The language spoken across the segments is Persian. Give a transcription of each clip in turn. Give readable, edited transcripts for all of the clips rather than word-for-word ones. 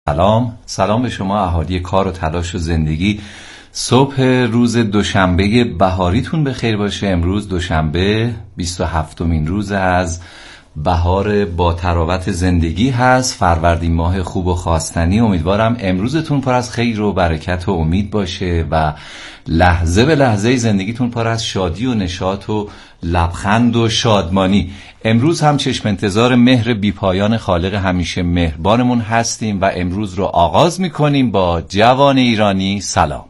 سلام به شما اهالی کار و تلاش و زندگی. صبح روز دوشنبه بهاریتون بخیر باشه. امروز دوشنبه 27مین روز از بهار با تراوت زندگی هست، فروردین ماه خوب و خواستنی. امیدوارم امروزتون پر از خیر و برکت و امید باشه و لحظه به لحظه زندگیتون پر از شادی و نشاط و لبخند و شادمانی. امروز هم چشم انتظار مهر بیپایان خالق همیشه مهربانمون هستیم و امروز رو آغاز میکنیم با جوان ایرانی. سلام.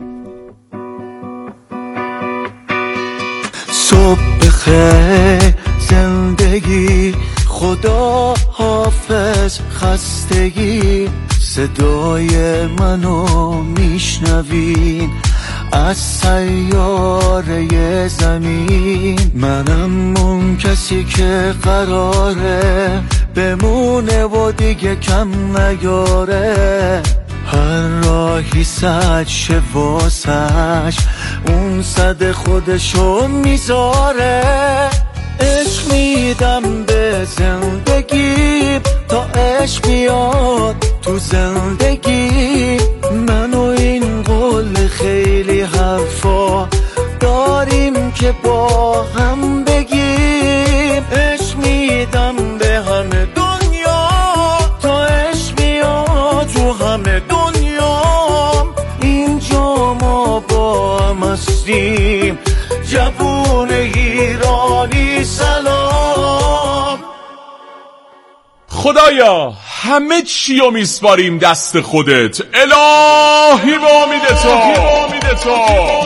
صبح بخیر زندگی، خدا حافظ خستگی، صدای منو میشنوین از سیاره زمین. منم اون کسی که قراره بمونه و دیگه کم نیاره. هر راهی سد شه واسش، اون صد خودشو میذاره. عشق میدم به زندگی تا عشق بیاد تو زندگی. من و این قول خیلی حرفا داریم که با هم بگیم. عشق میدم به همه دنیا تا عشق بیاد تو همه دنیا. اینجا ما با هم هستیم، جوون ایرانی سلام. خدایا همه چی رو میسپاریم دست خودت، الهی با امید تو.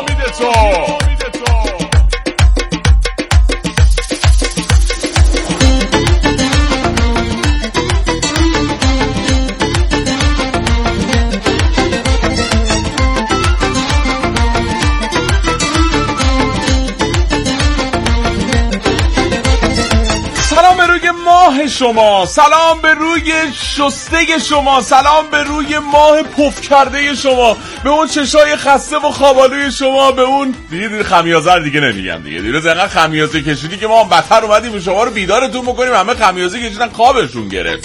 ماه شما، سلام به روی شسته شما، سلام به روی ماه پف کرده شما، به اون چشای خسته و خوابالوی شما، به اون دیگه خمیازه دیگه نمیگم دیگه. دیروز انقدر خمیازه کشیدی که ما بدتر اومدیم شما رو بیدارتون بکنیم. همه خمیازه کشیدن خوابشون گرفت.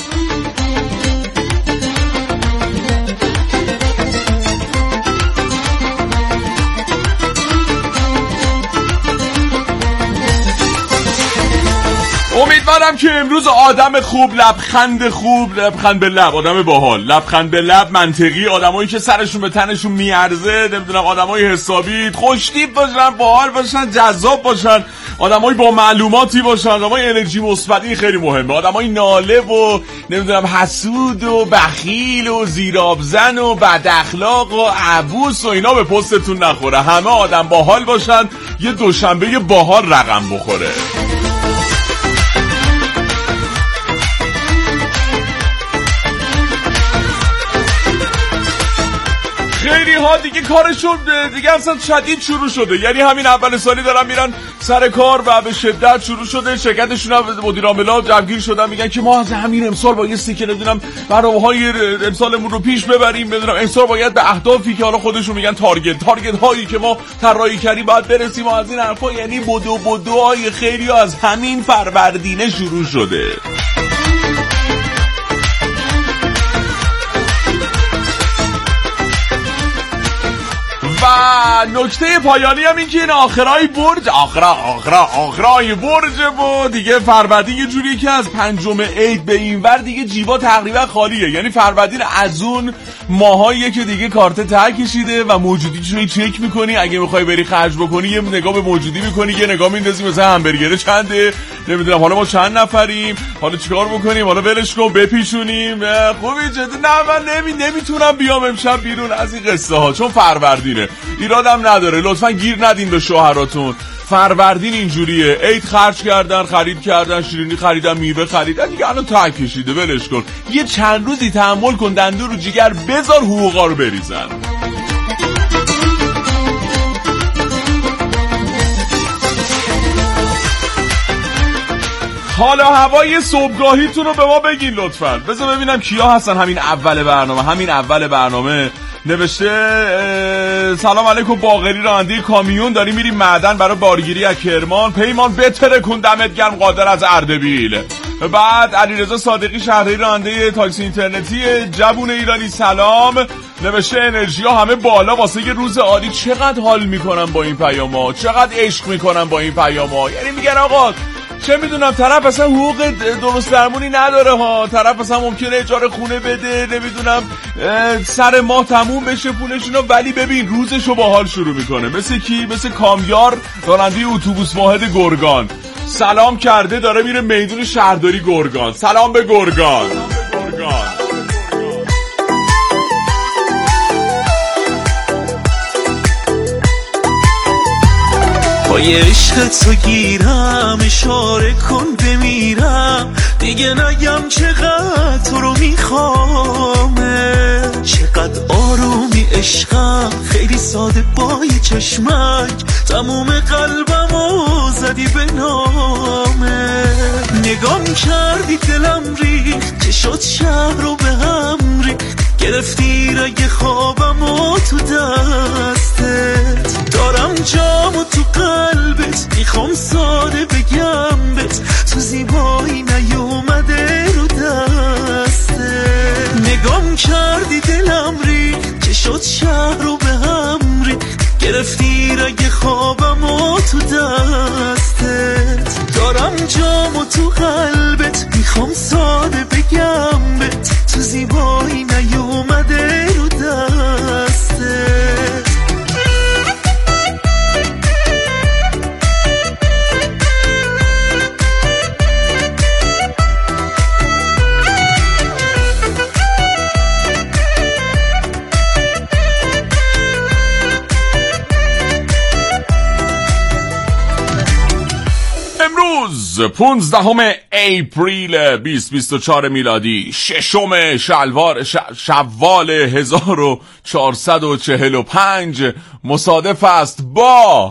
امیدوارم که امروز آدم خوب، لبخند به لب، آدم باحال، لبخند به لب، منطقی، آدمایی که سرشون به تنشون میارزه، نمیدونم، آدمای حسابی، خوشتیپ باشن، باحال باشن، جذاب باشن، آدمای با معلوماتی باشن، آدمای انرژی مثبتی خیلی مهمه، آدمای ناله و نمیدونم حسود و بخیل و زیرابزن و بد اخلاق و عبوس و اینا به پستتون نخوره. همه آدم باحال باشن، یه دوشنبه باحال رقم بخوره. خیلی ها دیگه کارشون دیگه اصلا شدید شروع شده، یعنی همین اول سالی دارن میرن سر کار و به شدت شروع شده. شرکتشون هم مدیر عاملا جمعگیر شدن، میگن که ما از همین امسال بایستی که نمیدونم برنامه‌های امسالمون رو پیش ببریم، نمیدونم امسال باید به اهدافی که حالا خودشون میگن تارگت هایی که ما طراحی کردیم باید برسیم و از این حرفا. یعنی بدوهای خیلی از همین فروردین شروع شده. و نکته پایانی هم این که این آخرای برج و دیگه فروردین یه جوریه که از پنجم عید به این ور دیگه جیبا تقریبا خالیه. یعنی فروردین از اون ماهاییه که دیگه کارت ته کشیده و موجودیتشو چک میکنی. اگه میخوای بری خرج بکنی یه نگاه به موجودی میکنی، یه نگاه میندازی مثلا همبرگره چنده، نمیدونم حالا ما چند نفریم، حالا چیکار بکنیم، حالا ولش کن بپیشونیم. خوبی جدی نه من نمیتونم بیام امشب بیرون از این قصه ها چون فروردینه. ایرادم نداره، لطفا گیر ندین به شوهراتون. فروردین اینجوریه، عید خرج کردن، خرید کردن، شیرینی خریدن، میوه خریدن، دیگه الان ته کشیده، ولش کن. یه چند روزی تحمل کن، دندون رو جیگر بذار، حقوقا رو بریزن. حالا هوای صبحگاهیتون رو به ما بگین لطفاً. بذار ببینم کیا هستن همین اول برنامه. نوشته سلام علیکم باقری راننده کامیون، داریم میریم معدن برای بارگیری از کرمان. پیمان بتره کن دمت گرم قادر از اردبیل. بعد علیرضا صادقی شهری راننده تاکسی اینترنتی جوون ایرانی سلام نوشته انرژی ها همه بالا واسه یه روز عالی. چقدر حال میکنم با این پیاما، چقدر عشق میکنم با این پیاما. یعنی میگن آقا چه میدونم طرف اصلا حقوق درست درمونی نداره ها، طرف اصلا ممکنه اجاره خونه بده، نمیدونم سر ماه تموم بشه پولشونو، ولی ببین روزشو با حال شروع میکنه. مثل کی؟ مثل کامیار راننده اتوبوس واحد گرگان. سلام کرده داره میره میدون شهرداری گرگان. سلام به گرگان. با یه عشق تو گیرم اشاره کن بمیرم، دیگه نگم چقدر تو رو میخوامه، چقدر آرومی عشقم، خیلی ساده با یه چشمک تموم قلبمو زدی به نامه. نگام کردی دلم ریخت که شد شهر رو به هم ریخت، گرفتی رگ خوابمو تو دستت، دارم جامو تو قلبت، میخوام ساده بگم بهت تو زیبایی نیومده رو دستت. نگام کردی دلم ریخت که شد شهر رو به هم ریخت، گرفتی رگ خوابمو تو دستت، دارم جامو تو قلبت، میخوام ساده بگم بهت تو زیبایی نیومده رو دستت. امروز 15 اپریل 2024 میلادی، 6 شوال 1445 مصادف است با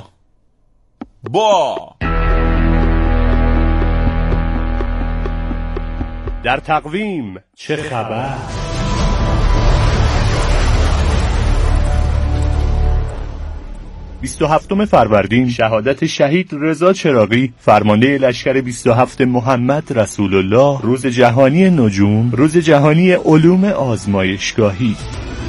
در تقویم چه خبر؟ 27 فروردین شهادت شهید رضا چراغی فرمانده لشکر 27 محمد رسول الله، روز جهانی نجوم، روز جهانی علوم آزمایشگاهی.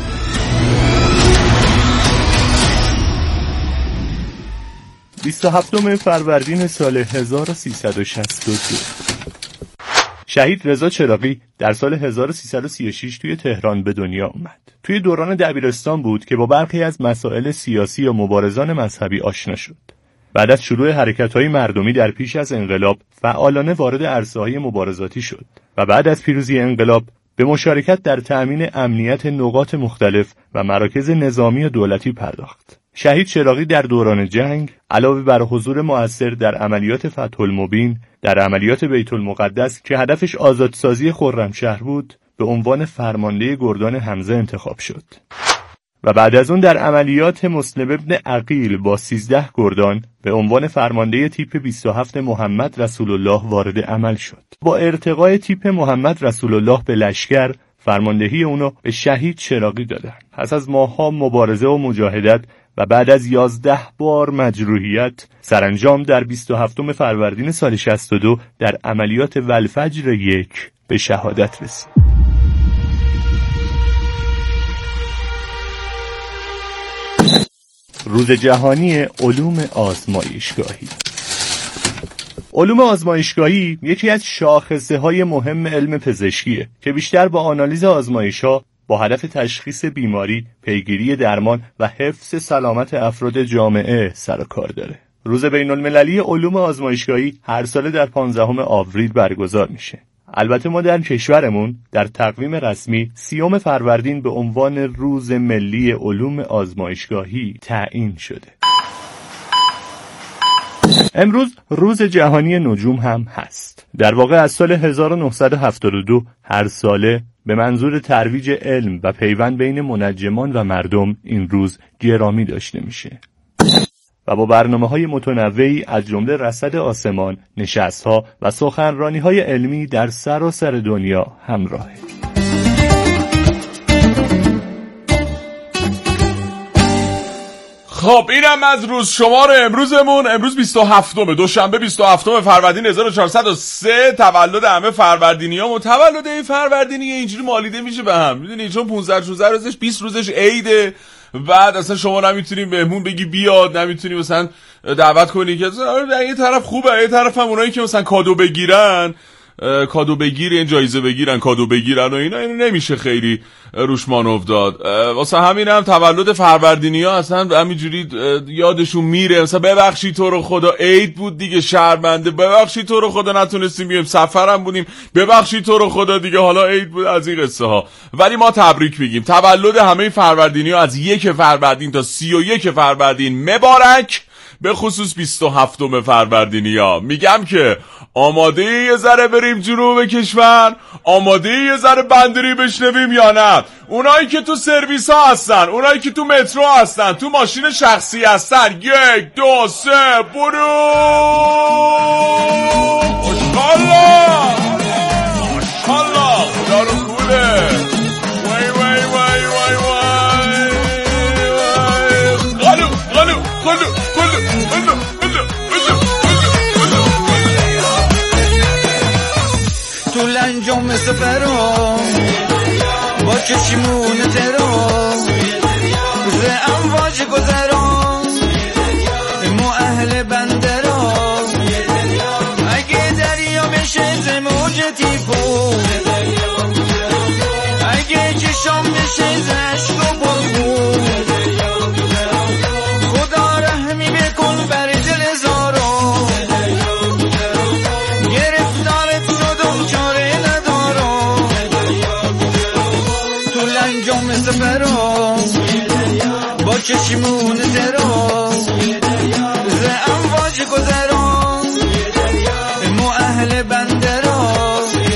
27 فروردین سال 1362 شهید رضا چراغی در سال 1336 توی تهران به دنیا اومد. توی دوران دبیرستان بود که با برخی از مسائل سیاسی و مبارزان مذهبی آشنا شد. بعد از شروع حرکت‌های مردمی در پیش از انقلاب فعالانه وارد عرصه‌های مبارزاتی شد و بعد از پیروزی انقلاب به مشارکت در تأمین امنیت نقاط مختلف و مراکز نظامی و دولتی پرداخت. شهید چراغی در دوران جنگ علاوه بر حضور مؤثر در عملیات فتح المبین، در عملیات بیت المقدس که هدفش آزادسازی خرمشهر بود، به عنوان فرمانده گردان حمزه انتخاب شد و بعد از اون در عملیات مسلم ابن عقیل با 13 گردان به عنوان فرمانده تیپ 27 محمد رسول الله وارد عمل شد. با ارتقای تیپ محمد رسول الله به لشکر، فرماندهی اونو به شهید چراغی دادن. پس از ماه‌ها مبارزه و مجاهدت و بعد از 11 بار مجروحیت، سرانجام در 27 فروردین سال 62 در عملیات والفجر 1 به شهادت رسید. روز جهانی علوم آزمایشگاهی. علوم آزمایشگاهی یکی از شاخصه‌های مهم علم پزشکیه که بیشتر با آنالیز آزمایش‌ها با هدف تشخیص بیماری، پیگیری درمان و حفظ سلامت افراد جامعه سر و کار داره. روز بین‌المللی علوم آزمایشگاهی هر سال در 15 آوریل برگزار میشه. البته ما در کشورمون در تقویم رسمی 30 فروردین به عنوان روز ملی علوم آزمایشگاهی تعیین شده. امروز روز جهانی نجوم هم هست. در واقع از سال 1972 هر ساله به منظور ترویج علم و پیوند بین منجمان و مردم این روز گرامی داشته میشه و با برنامه‌های متنوعی از جمله رصد آسمان، نشست‌ها و سخنرانی‌های علمی در سراسر دنیا همراهه. خب اینم از روز شمار امروزمون. امروز 27 دوشنبه 27 فروردین 1403 تولد همه فروردینیام. تولد این فروردینی اینجوری مالیده میشه به هم، میدونی، چون 15 روزش 20 روزش عیده. بعد اصلا شما نمیتونی مهمون بگی بیاد، نمیتونی مثلا دعوت کنی که یه طرف خوبه، یه طرف هم اونایی که مثلا کادو بگیرن، کادو بگیرن، جایزه بگیرن، کادو بگیرن و اینا، این نمیشه خیلی روش مانور داد. واسه همین هم تولد فروردینی‌ها اصلا همینجوری یادشون میره. مثلا ببخشید تو رو خدا عید بود دیگه، شرمنده، ببخشید تو رو خدا نتونستیم بیایم، سفرم بودیم، ببخشید تو رو خدا دیگه، حالا عید بود، از این قصه ها. ولی ما تبریک میگیم. تولد همه فروردینی‌ها از 1 فروردین تا 31 فروردین مبارک، به خصوص 27 فروردینیا. میگم که آماده یه ذره بریم جنوب کشور؟ آماده یه ذره بندری بشنویم یا نه؟ اونایی که تو سرویس ها هستن، اونایی که تو مترو هستن، تو ماشین شخصی هستن، 1 2 3 برو! ماشالله ماشالله، خدا رو کوله. وای وای وای وای وای، غلو غلو غلو. تو لنجام مثل فرام با چشمون ترام ز امواج گذرام مو اهل بندرام اگه دریا بشه ز موج تیپو اگه چشام بشه ز عشق و بلبو خدا رحمی بکن بر دل زارم گرفتارت شدم چاره ندارم تو لنجام مثل فرام با چشمون درام ز امواج گذرام مو اهل بندرام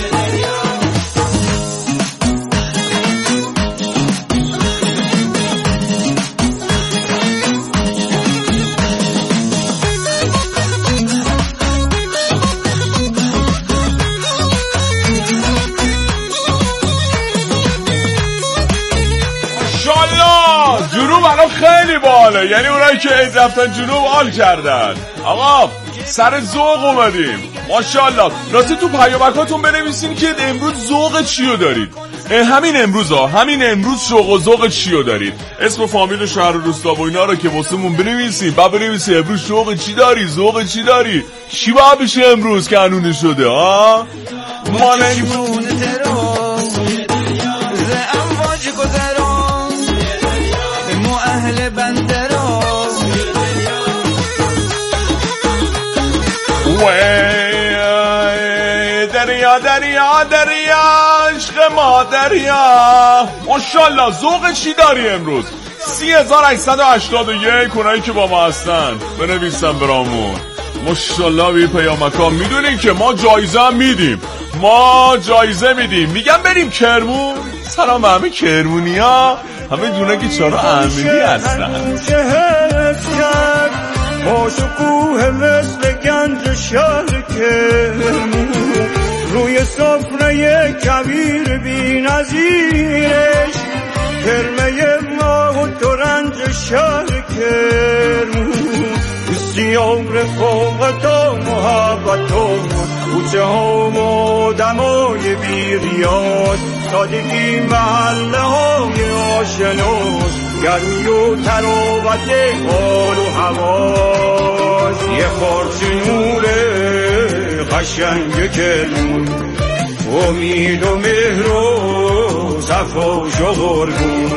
جنوب الان خیلی باله، یعنی اونایی که عید رفتن جنوب حال کردن. آقا سر ذوق اومدیم، ماشاءالله. راستی تو پیامکاتون بنویسین که امروز ذوق چیو دارید. همین امروز شوق و ذوق چیو دارید، اسم و فامیل و شهر و روستا و اینا رو که واسمون بنویسین. بعد بنویسین امروز شوق چی داری، ذوق چی داری، چی باید بشه امروز که قانون شده. ها ما نمیمون ترام ز امواج گذرام مو اهل بندرام دریا دریا دریا عشق ما دریا. ماشاءالله ذوق چی داری امروز؟ 3881 اونایی که با ما هستن بنویسن برامون. ماشاءالله بی پیامکا. میدونین که ما جایزه میدیم، میگم بریم کرمون. سلام همه کرمونیا، همه دونه که چارا احمدی هستن. باش و کوه مثل گنج شهر کرمون، روی سفره کبیر بی نظیرش کرمه ما و ترنج شهر کرمون. سیار فوق تا محبت و کوچه ها و دمای بیریاد، سادگی محله های آشناس، گرمی و تراوت حال و حواس. یه خارج نور قشنگ کرمون، امید و مهر و صفا و قربون.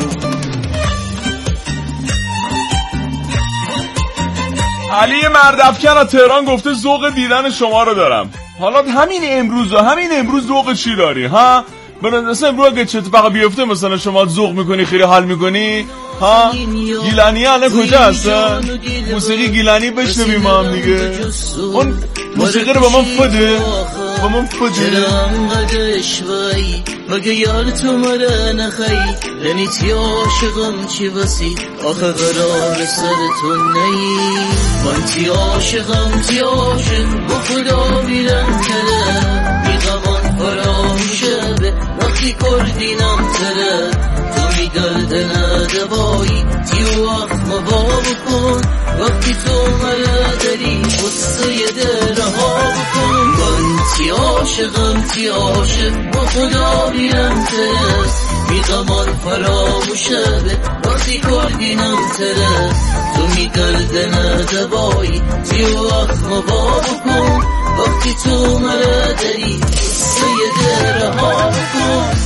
علی مردافکن از تهران گفته ذوق دیدن شما رو دارم. حالا همین امروز ذوق چی داری ها؟ مثلا امروز اگه چه اتفاقی بیفته مثلا شما ذوق میکنی، خیلی حال میکنی ها؟ گیلانی الان کجا هستن؟ موسیقی گیلانی بشنویم ما هم دیگه. اون موسیقی رو با من فده مگه یار تو مرا نخی لنیتی عاشقم چی بسی آخه قرار سرتون نی من تی عاشق با خدا میرم کره میغمان پرام شبه وقتی کردینم تره تو میگرده ندوایی تیو اخم باب کن وقتی تو مرا داری قصه درها بکن من تی عاشق با خدا میرم ترس میغمان فراموشه وقتی کردینم ترس تو میگرد ندبایی تی و اخم با بکن وقتی تو مرا داری قصه درها بکن.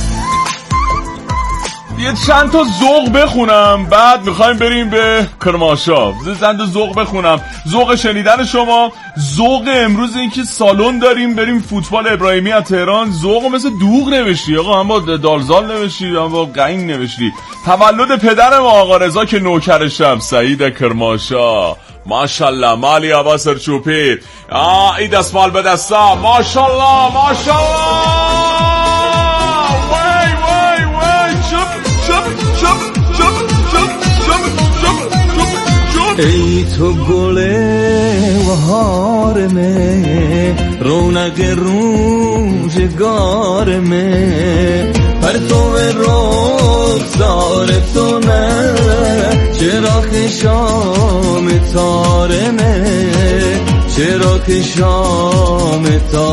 یه چند تا ذوق بخونم بعد میخوایم بریم به کرمانشاه. چند تا ذوق بخونم. ذوق شنیدن شما، ذوق امروز اینکه سالن داریم بریم فوتبال ابراهیمی از تهران. ذوق مثل دوغ نوشتی آقا، هم با دالزال نوشتی هم با قین نوشتی. تولد پدرم آقا رضا که نوکرشم، سعید کرمانشاه. ماشاءالله مالی عباس سرچوپی ای دستمال به دستا. ماشاءالله ای تو گل بهارمه رونق روزگارمه پرتو رخسار تو نه چراغ شام تارمه چراغ شام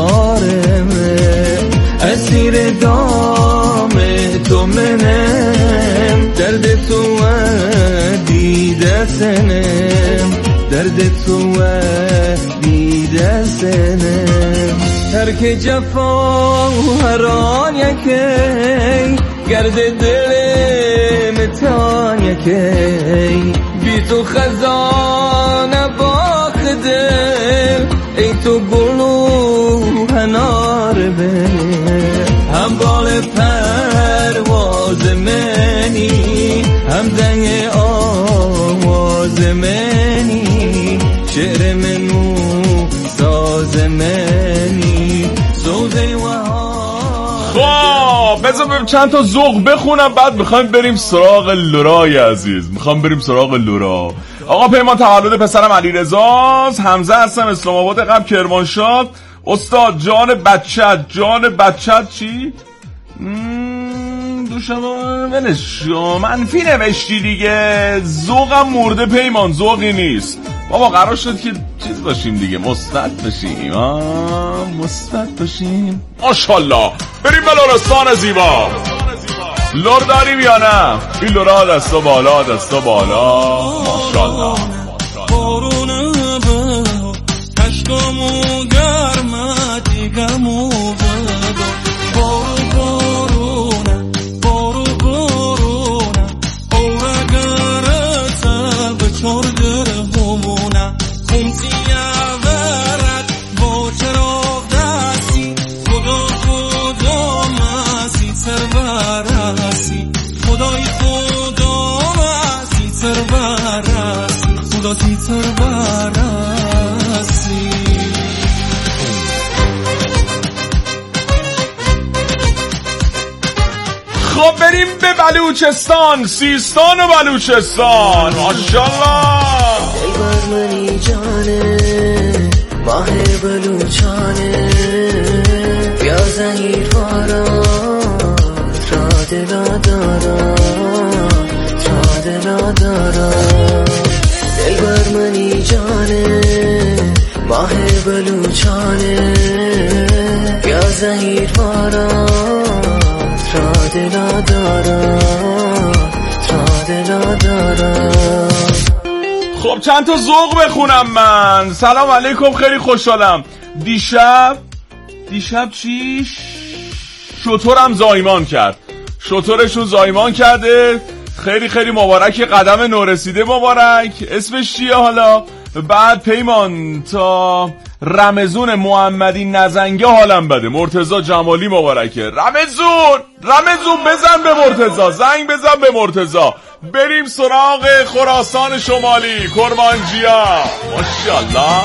تارمه اسیر دام تو منم درد تو دیده سنم درد تو دیده سنم ترک جفا هران یکی گرد دل متان یکی بی تو خزانه باخده ای تو گلو هنار به هم بال پرواز منی هم دنگ آواز منی شعر منو ساز منی سوزه و خب بذار چند تا ذوق بخونم بعد میخوایم بریم سراغ لورای عزیز. میخوام بریم سراغ لورا. آقا پیمان تولد پسرم علیرضاست. حمزه هستم اسلام آباد قبل کرمانشاه. استاد جان بچت چی؟ دوشم ولش منفی نوشتی دیگه. ذوقم مرده پیمان، ذوقی نیست بابا. قرار شد که چیز باشیم دیگه، مثبت باشیم. ماشاءالله بریم به لرستان زیبا. لور داریم یا نه؟ این لورا دستا بالا ماشاءالله. بارونه به تشکامو گرمه دیگمو بدا بارونه اورگرته به چرگر همونه خمسیه ورد با چراغ دستی خدا مسی سرورسی خدای خدا مسی سرورسی خدا سرورسی. خب بریم به بلوچستان، سیستان و بلوچستان. ماشاءالله دلبرمنی جانه ماه بلوچانه بیا زهیر فارا را دلا دارا دلبرمنی جانه ماه بلوچانه بیا زهیر فارا را دلا دارا. خب چند تا ذوق بخونم من. سلام علیکم، خیلی خوشحالم. دیشب چی؟ شطورم زایمان کرد. شطورشون زایمان کرده. خیلی خیلی مبارک، قدم نورسیده مبارک. اسمش چیه حالا؟ بعد پیمان تا رمزون محمدی نزنگه حالم بده. مرتضی جمالی مبارکه. رمزون بزن به مرتضی، زنگ بزن به مرتضی. بریم سراغ خراسان شمالی، کرمانجیا. ماشاءالله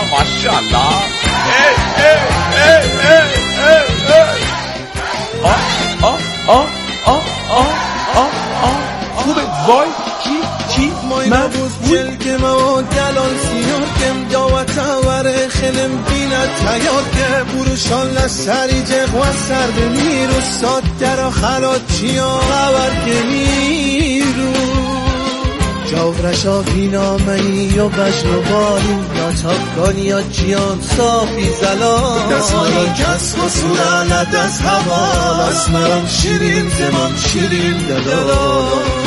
خوبه. وای چی من که ما دلال سیار کم داوت آوره خلم بیند تیار که بروشان لسری جغ و سر بمیرو ساد در خلات چیا خبر که میرو جاوه رشافی نامنی و بجنوانی ناتاکانی یا جیان صافی زلان دستمانی کس و سورانت از هوا اسمران شیرین زمان شیرین دلا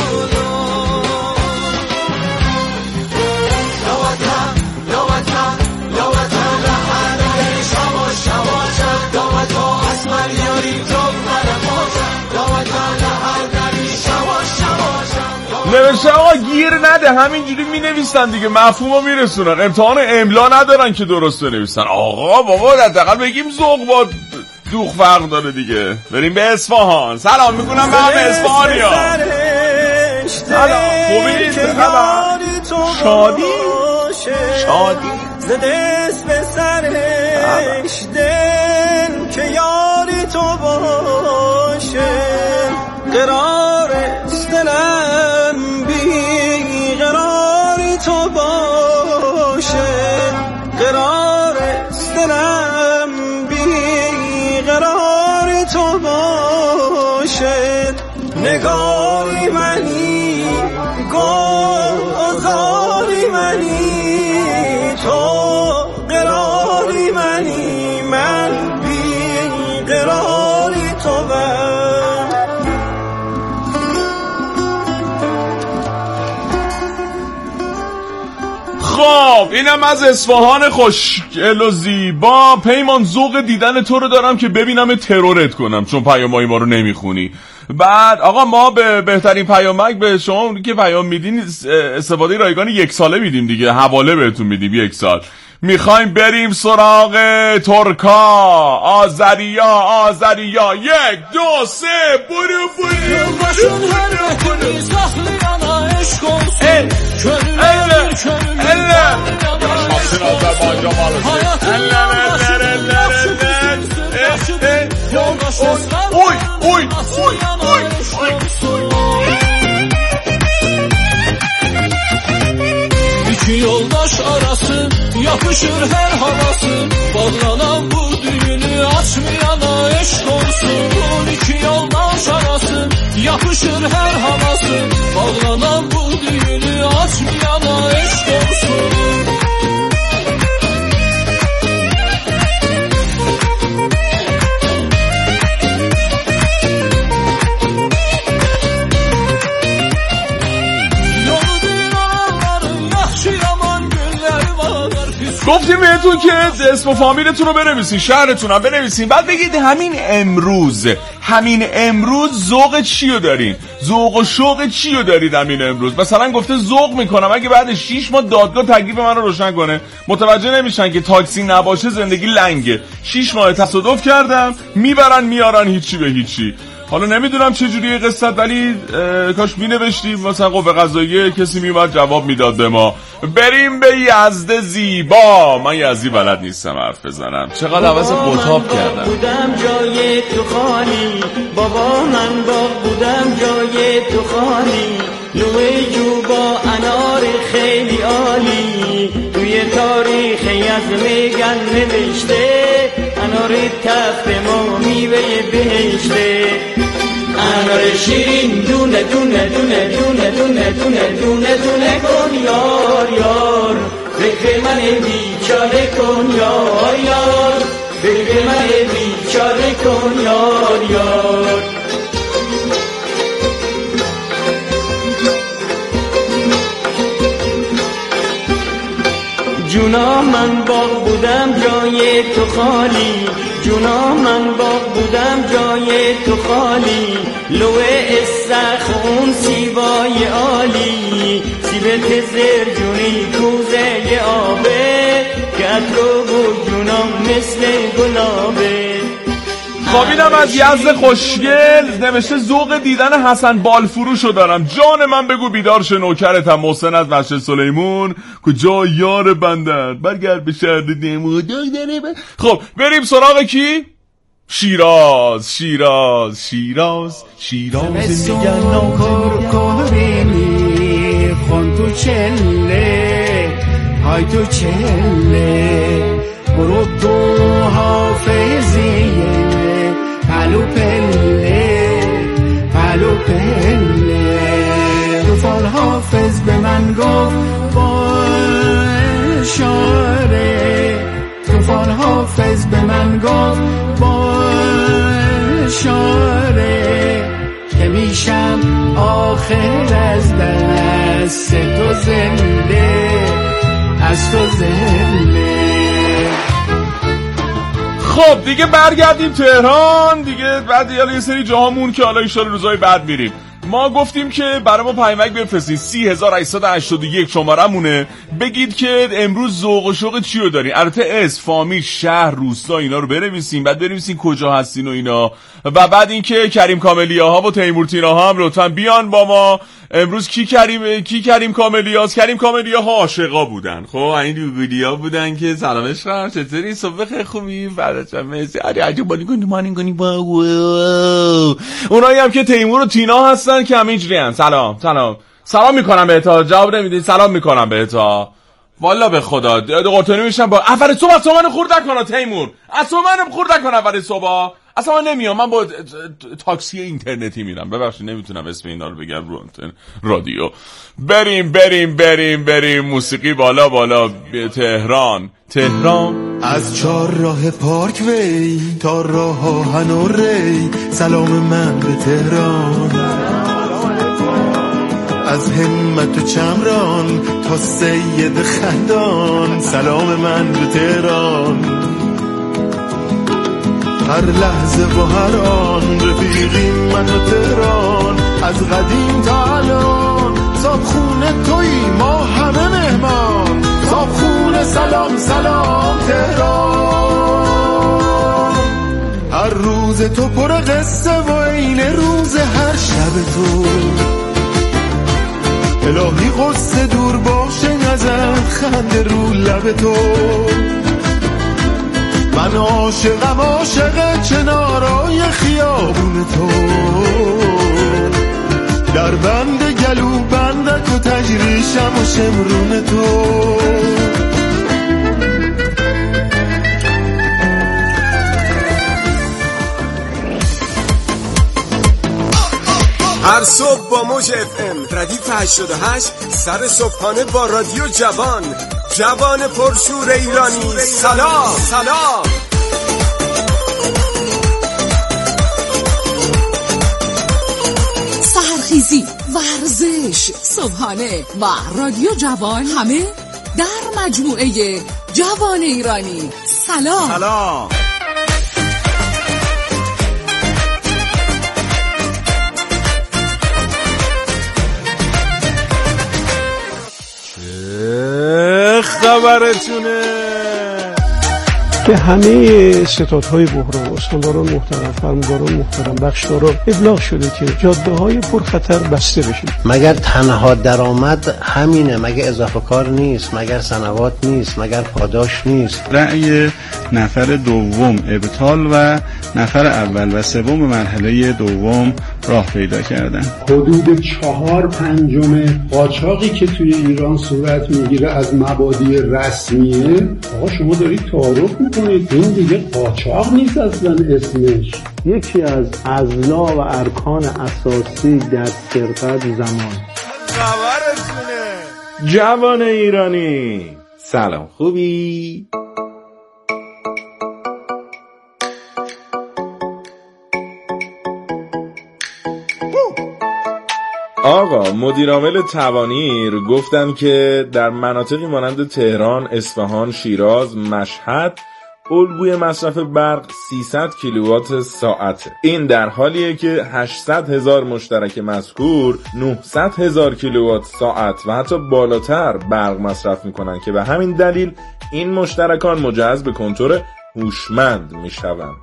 نوشته آقا گیر نده همینجوری می نویسن دیگه مفهومو میرسونن امتحان املا ندارن که درست بنویسن آقا بابا حداقل بگیم ذوق با دوخ فرق داره دیگه بریم به اصفهان سلام میکنم به همه اصفهانیا سلام خوبید شادی زدست به سرش دل که یاری تو باشه قرار دلم بی قراری تو باشه قرار دلم بی قراری تو باشه نگاری منی گذاری منی تو قراری منی من بی قراری تو خب اینم از اصفهان خوشگل و زیبا. پیمان ذوق دیدن تو رو دارم که ببینم ترورت کنم چون پیامای ما رو نمیخونی. بعد آقا ما به بهترین پیامک به شما اونی که پیام میدین استفاده رایگان 1 ساله میدیم دیگه حواله بهتون میدیم 1 سال. میخوایم بریم سراغ ترکا آذریا 1 2 3 برو İki yoldaş arası yapışır her havası bağlanan bu düğünü açmayana eşk olsun. İki yoldaş arası yapışır her havası bağlanan bu düğünü açmayana eşk olsun. گفتیم بهتون که اسم و فامیلتون رو بنویسین شهرتون هم بنویسین بعد بگید همین امروز ذوق چی رو دارین ذوق و شوق چی رو دارید همین امروز. مثلا گفته ذوق میکنم اگه بعد 6 ماه دادگاه تکلیف من رو روشن کنه متوجه نمیشن که تاکسی نباشه زندگی لنگه 6 ماه تصادف کردم میبرن میارن هیچی به هیچی. حالا نمیدونم چه جوریه قصت ولی کاش مینوشتیم مثلا قوه قضاییه کسی میومد جواب میداد به ما. بریم به یزد زیبا. من یزدی بلد نیستم حرف بزنم چقدر عوض قطاب کردم. بودم جای تو خالی بابا من باغ بودم جای تو خالی لوی جو با انار خیلی عالی توی تاریخ یزد میگن نوشته انار تفت ما میوه بهشته انار شیرین دونه دونه دونه دونه دونه دونه دونه دونه کن یار یار فکر من بیچاره کن یار یار فکر من بیچاره کن یار یار. جونا من باغ بودم جای تو خالی جونا من باغ بودم جای تو خالی لوه استخ اون سیبای عالی سیبت زرجونی کوزه آبه گترو و جونام مثل گلابه. خب اینم از یزد خوشگل نوشته ذوق دیدن حسن بالفروشو دارم جان من بگو بیدار شه نوکرتم محسن از مسجد سلیمون کجا یار بندن برگرد به شهر نمودار داره. خب بریم سراغ کی؟ شیراز میگن نوکر کنی خون تو چله های تو چله برو تو حافظیه پلو پله تو فال حافظ به من گفت خیلی از دست تو زنده، از تو زنده. خب دیگه برگردیم تهران دیگه، بعد یه سری جاهامون که حالا ایشالا روزهای بعد میریم. ما گفتیم که برای ما پیامک بفرستید 3881 شمارمونه، بگید که امروز ذوق و شوق چی رو دارین. البته اسم، فامیل، شهر، روستا اینا رو بنویسین، بعد بنویسین کجا هستین و اینا، و بعد اینکه کریم کاملیاها و تیمور تیناها هم لطفا بیان با ما. امروز کی کریم کاملیاست؟ کریم کاملیاها عاشقا بودن. خب این ویدیو بودن که سلام عشقم چطوری، صبح خیلی خوبی، بعدش مرسی، عجب مانی با اونایی هم که تیمور و تینا هستن که همینجوری ان. سلام میکنم بهتا، جواب نمیدین، سلام میکنم بهتا. والا به خدا قرطانی میشم با اول صبح اصلا من خورد نکنه تیمور، اصلا من خورد نکنه اول صبح، اصلا من نمیام، من با تاکسی اینترنتی میرم. ببخشید نمیتونم اسم اینا رو بگم رو رادیو. بریم موسیقی بالا به تهران. از 4 راه پارک وی تا راه آهن و ری، سلام من به تهران. از همت و چمران تا سید خندان، سلام من به تهران. هر لحظه و هر آن رفیقیم من و تهران، از قدیم تا الان صاحب خونه تویی، ما همه مهمان. صاحب خونه سلام تهران. هر روز تو پر قصه و این روز هر شب تو، الهی قصه دور باشه ازت، خنده رو لب تو. من عاشق چنارای خیابون تو، در بند گلو بندک و تجریشم و شمرون تو. هر صبح با موج FM ردیف 88 سر صبحانه با رادیو جوان پرشور ایرانی. سلام سحرخیزی، ورزش، صبحانه و رادیو جوان، همه در مجموعه جوان ایرانی. سلام. خبرتونه به همه ستادهای بحران، استانداران محترم، فرمانداران محترم، بخشداران ابلاغ شده که جاده‌های پرخطر بسته بشه. مگر تنها درآمد همینه؟ مگر اضافه کار نیست؟ مگر سنوات نیست؟ مگر پاداش نیست؟ رأی نفر دوم ابطال و نفر اول و سوم مرحله دوم راه پیدا کردن. حدود 4/5 قاچاقی که توی ایران صورت میگیره از مبادی رسمیه. آقا شما دارید تعارف میکنید، این دیگه قاچاق نیست اصلا اسمش. یکی از اضلاع و ارکان اساسی در سرقت زمان. خبرتونه جوان ایرانی. سلام، خوبی؟ آقا مدیر عامل توانیر گفتن که در مناطقی مانند تهران، اصفهان، شیراز، مشهد الگوی مصرف برق 300 کیلووات ساعته. این در حالیه که 800,000 مشترک مذکور 900,000 کیلووات ساعت و حتی بالاتر برق مصرف میکنن که به همین دلیل این مشترکان مجهز به کنتور هوشمند میشوند.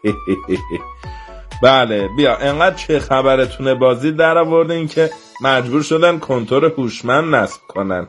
بله بیا انقدر چه خبرتونه بازی در آوردین که مجبور شدن کنتور هوشمند نصب کنن.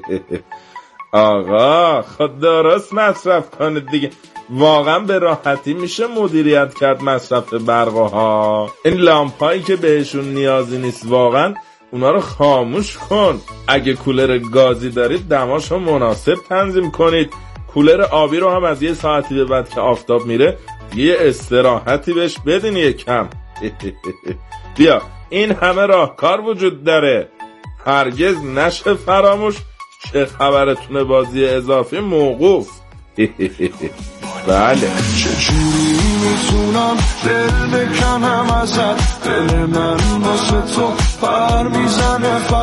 آقا خود درست مصرف کنید دیگه، واقعا به راحتی میشه مدیریت کرد مصرف برقها. این لامپایی که بهشون نیازی نیست واقعا اونا رو خاموش کن. اگه کولر گازی دارید دماشو مناسب تنظیم کنید. کولر آبی رو هم از یه ساعتی به بعد که آفتاب میره یه استراحتی بهش بدین یه کم. بیا این همه راهکار وجود داره، هرگز نشه فراموش. چه خبرتونه بازی اضافی موقوف. بله چجوری نمیتونم دل بکنم ازت، دل من واسه تو پر میزنه.